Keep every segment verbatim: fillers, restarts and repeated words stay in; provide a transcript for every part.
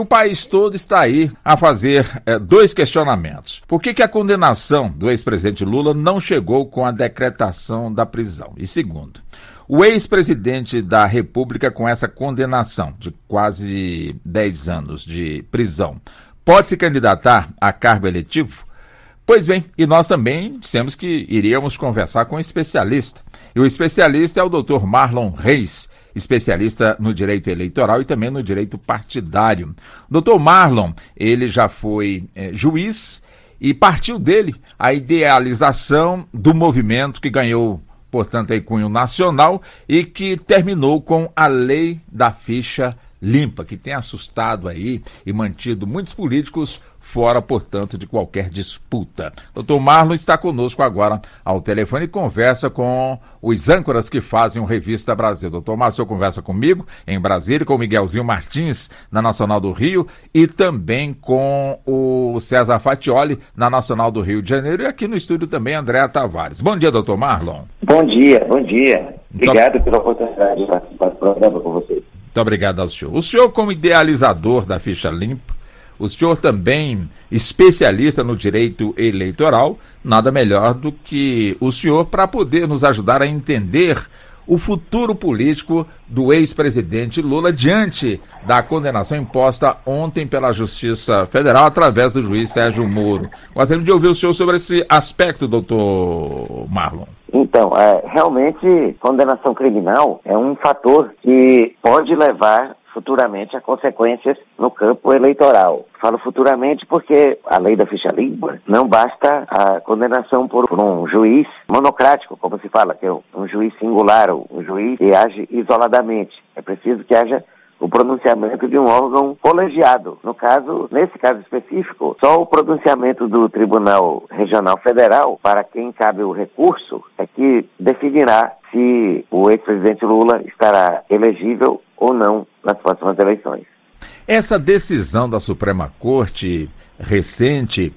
O país todo está aí a fazer é, dois questionamentos. Por que que a condenação do ex-presidente Lula não chegou com a decretação da prisão? E segundo, o ex-presidente da República, com essa condenação de quase dez anos de prisão, pode se candidatar a cargo eletivo? Pois bem, e nós também dissemos que iríamos conversar com um especialista. E o especialista é o doutor Marlon Reis, especialista no direito eleitoral e também no direito partidário. doutor Marlon, ele já foi é, juiz e partiu dele a idealização do movimento que ganhou, portanto, aí cunho nacional e que terminou com a lei da ficha limpa, que tem assustado aí e mantido muitos políticos fora, portanto, de qualquer disputa. doutor Marlon está conosco agora ao telefone e conversa com os âncoras que fazem o Revista Brasil. doutor Marlon, o senhor conversa comigo em Brasília, com o Miguelzinho Martins, na Nacional do Rio, e também com o César Fatioli, na Nacional do Rio de Janeiro, e aqui no estúdio também Andréa Tavares. Bom dia, doutor Marlon. Bom dia, bom dia. Obrigado então, pela oportunidade de participar do programa com vocês. Muito obrigado ao senhor. O senhor, como idealizador da ficha limpa, o senhor também especialista no direito eleitoral, nada melhor do que o senhor para poder nos ajudar a entender o futuro político do ex-presidente Lula diante da condenação imposta ontem pela Justiça Federal através do juiz Sérgio Moro. Gostaria de ouvir o senhor sobre esse aspecto, doutor Marlon. Então, é, realmente, condenação criminal é um fator que pode levar futuramente a consequências no campo eleitoral. Falo futuramente porque a lei da ficha limpa não basta a condenação por, por um juiz monocrático, como se fala, que é um, um juiz singular, um juiz que age isoladamente. É preciso que haja o pronunciamento de um órgão colegiado. No caso, nesse caso específico, só o pronunciamento do Tribunal Regional Federal, para quem cabe o recurso, é que definirá se o ex-presidente Lula estará elegível ou não nas próximas eleições. Essa decisão da Suprema Corte recente,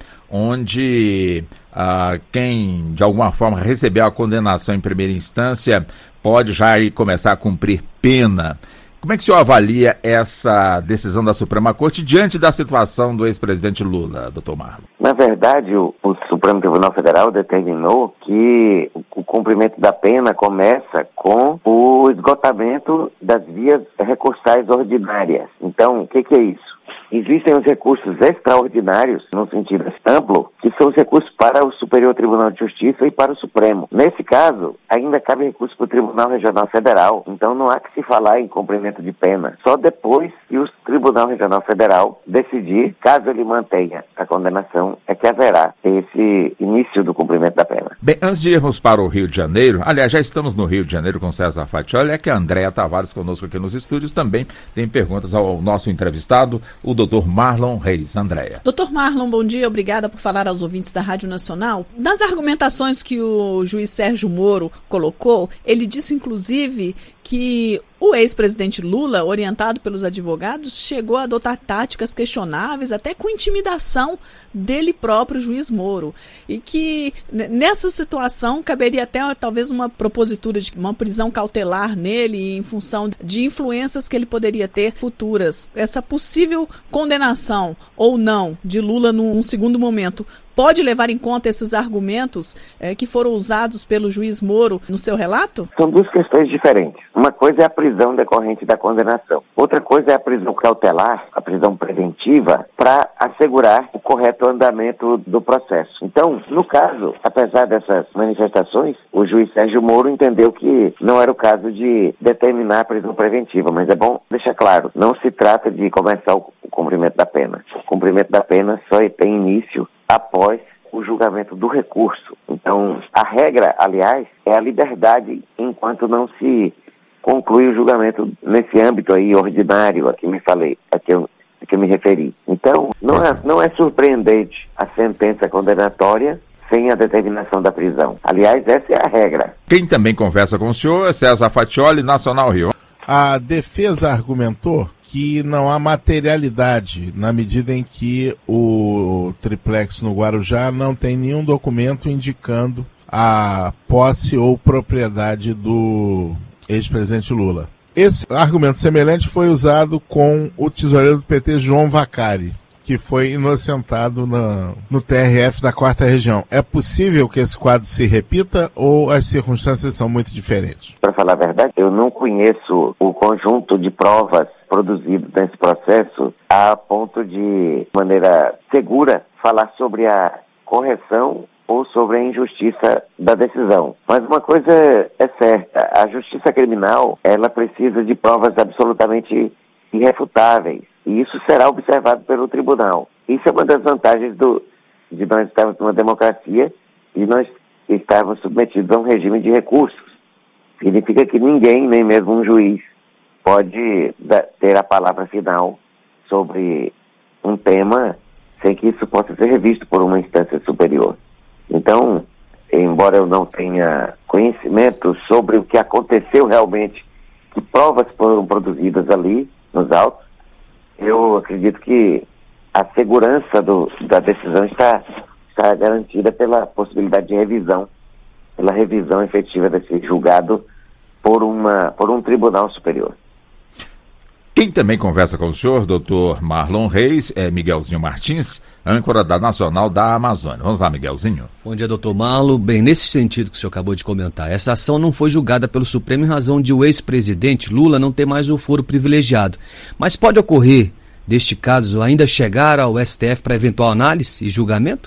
onde ah, quem de alguma forma recebeu a condenação em primeira instância pode já ir começar a cumprir pena. Como é que o senhor avalia essa decisão da Suprema Corte diante da situação do ex-presidente Lula, doutor Marlon? Na verdade, o, o Supremo Tribunal Federal determinou que o cumprimento da pena começa com o esgotamento das vias recursais ordinárias. Então, o que, que é isso? Existem os recursos extraordinários, no sentido amplo, que são os recursos para o Superior Tribunal de Justiça e para o Supremo. Nesse caso, ainda cabe recurso para o Tribunal Regional Federal, então não há que se falar em cumprimento de pena. Só depois que o Tribunal Regional Federal decidir, caso ele mantenha a condenação, é que haverá esse início do cumprimento da pena. Bem, antes de irmos para o Rio de Janeiro, aliás, já estamos no Rio de Janeiro com César Fatioli, é que a Andréa Tavares conosco aqui nos estúdios também tem perguntas ao nosso entrevistado, o doutor Marlon Reis. Andréa. doutor Marlon, bom dia, obrigada por falar aos ouvintes da Rádio Nacional. Nas argumentações que o juiz Sérgio Moro colocou, ele disse inclusive que o ex-presidente Lula, orientado pelos advogados, chegou a adotar táticas questionáveis, até com intimidação dele próprio, juiz Moro. E que nessa situação caberia até talvez uma propositura de uma prisão cautelar nele em função de influências que ele poderia ter futuras. Essa possível condenação ou não de Lula num segundo momento pode levar em conta esses argumentos eh, que foram usados pelo juiz Moro no seu relato? São duas questões diferentes. Uma coisa é a prisão decorrente da condenação. Outra coisa é a prisão cautelar, a prisão preventiva, para assegurar o correto andamento do processo. Então, no caso, apesar dessas manifestações, o juiz Sérgio Moro entendeu que não era o caso de determinar a prisão preventiva, mas é bom deixar claro, não se trata de começar o cumprimento da pena. O cumprimento da pena só tem início após o julgamento do recurso. Então, a regra, aliás, é a liberdade enquanto não se conclui o julgamento nesse âmbito aí ordinário a que me falei, a que eu, a que eu me referi. Então, não é, não é surpreendente a sentença condenatória sem a determinação da prisão. Aliás, essa é a regra. Quem também conversa com o senhor é César Fatioli, Nacional Rio. A defesa argumentou que não há materialidade na medida em que o triplex no Guarujá não tem nenhum documento indicando a posse ou propriedade do ex-presidente Lula. Esse argumento semelhante foi usado com o tesoureiro do P T, João Vacari, que foi inocentado na, no T R F da quarta Região. É possível que esse quadro se repita ou as circunstâncias são muito diferentes? Para falar a verdade, eu não conheço o conjunto de provas produzido nesse processo a ponto de, de maneira segura, falar sobre a correção ou sobre a injustiça da decisão. Mas uma coisa é certa, a justiça criminal, ela precisa de provas absolutamente irrefutáveis, e isso será observado pelo tribunal. Isso é uma das vantagens do, de nós estarmos numa democracia e nós estarmos submetidos a um regime de recursos. Significa que ninguém, nem mesmo um juiz, pode da, ter a palavra final sobre um tema sem que isso possa ser revisto por uma instância superior. Então, embora eu não tenha conhecimento sobre o que aconteceu realmente, que provas foram produzidas ali, nos autos, eu acredito que a segurança do, da decisão está, está garantida pela possibilidade de revisão, pela revisão efetiva desse julgado por, uma, por um tribunal superior. Quem também conversa com o senhor, doutor Marlon Reis, é Miguelzinho Martins, âncora da Nacional da Amazônia. Vamos lá, Miguelzinho. Bom dia, doutor Marlon. Bem, nesse sentido que o senhor acabou de comentar, essa ação não foi julgada pelo Supremo em razão de o ex-presidente Lula não ter mais o foro privilegiado. Mas pode ocorrer, deste caso, ainda chegar ao S T F para eventual análise e julgamento?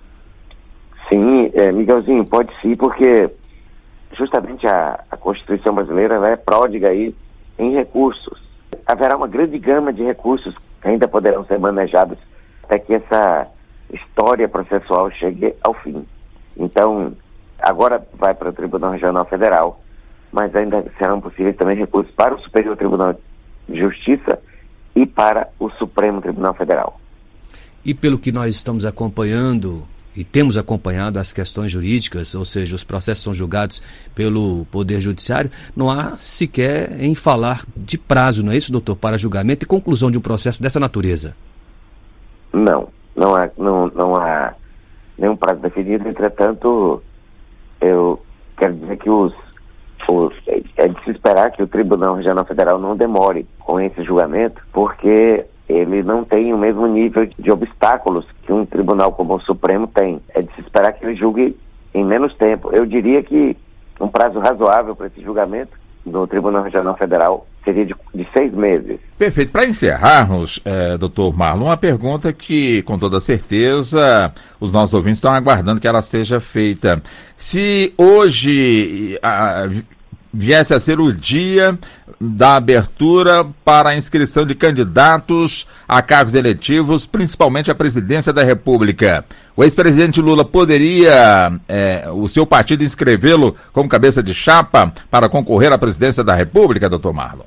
Sim, é, Miguelzinho, pode sim, porque justamente a, a Constituição brasileira, ela é pródiga aí em recursos. Haverá uma grande gama de recursos que ainda poderão ser manejados até que essa história processual chegue ao fim. Então, agora vai para o Tribunal Regional Federal, mas ainda serão possíveis também recursos para o Superior Tribunal de Justiça e para o Supremo Tribunal Federal. E pelo que nós estamos acompanhando e temos acompanhado as questões jurídicas, ou seja, os processos são julgados pelo Poder Judiciário, não há sequer em falar de prazo, não é isso, doutor, para julgamento e conclusão de um processo dessa natureza? Não, não há, não, não há nenhum prazo definido. Entretanto, eu quero dizer que os, os, é de se esperar que o Tribunal Regional Federal não demore com esse julgamento, porque ele não tem o mesmo nível de obstáculos que um tribunal como o Supremo tem. É de se esperar que ele julgue em menos tempo. Eu diria que um prazo razoável para esse julgamento no Tribunal Regional Federal seria de, de seis meses. Perfeito. Para encerrarmos, é, doutor Marlon, uma pergunta que, com toda certeza, os nossos ouvintes estão aguardando que ela seja feita. Se hoje a, viesse a ser o dia da abertura para a inscrição de candidatos a cargos eletivos, principalmente a presidência da República, o ex-presidente Lula poderia, é, o seu partido, inscrevê-lo como cabeça de chapa para concorrer à presidência da República, doutor Marlon?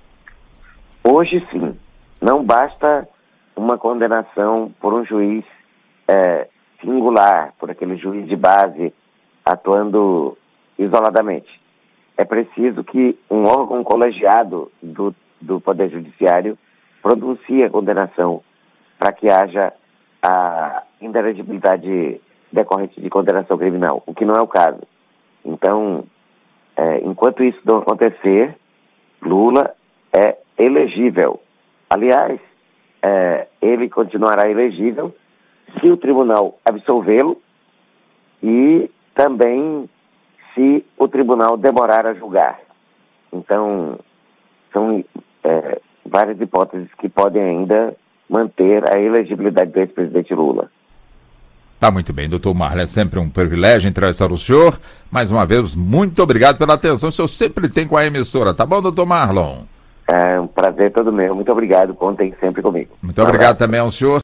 Hoje sim. Não basta uma condenação por um juiz é, singular, por aquele juiz de base atuando isoladamente. É preciso que um órgão colegiado do, do Poder Judiciário pronuncie a condenação para que haja a inelegibilidade decorrente de condenação criminal, o que não é o caso. Então, é, enquanto isso não acontecer, Lula é elegível. Aliás, é, ele continuará elegível se o tribunal absolvê-lo e também se o tribunal demorar a julgar. Então, são é, várias hipóteses que podem ainda manter a elegibilidade do ex-presidente Lula. Tá muito bem, doutor Marlon, é sempre um privilégio entrevistar o senhor. Mais uma vez, muito obrigado pela atenção que o senhor sempre tem com a emissora. Tá bom, doutor Marlon? É um prazer todo meu. Muito obrigado. Contem sempre comigo. Muito obrigado também ao senhor.